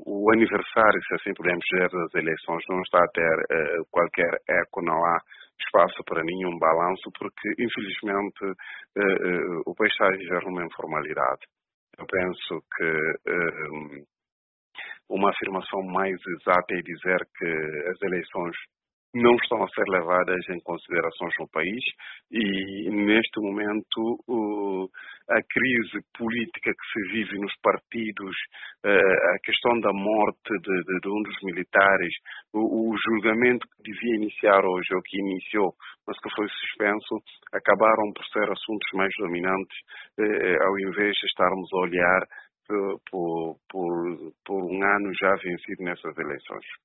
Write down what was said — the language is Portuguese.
o aniversário, se assim podemos dizer, das eleições não está a ter qualquer eco, não há espaço para nenhum balanço, porque, infelizmente, o país está a viver numa informalidade. Eu penso que uma afirmação mais exata é dizer que as eleições não estão a ser levadas em considerações no país e, neste momento, a crise política que se vive nos partidos, a questão da morte de um dos militares, o julgamento que devia iniciar hoje, ou que iniciou, mas que foi suspenso, acabaram por ser assuntos mais dominantes, ao invés de estarmos a olhar por um ano já vencido nessas eleições.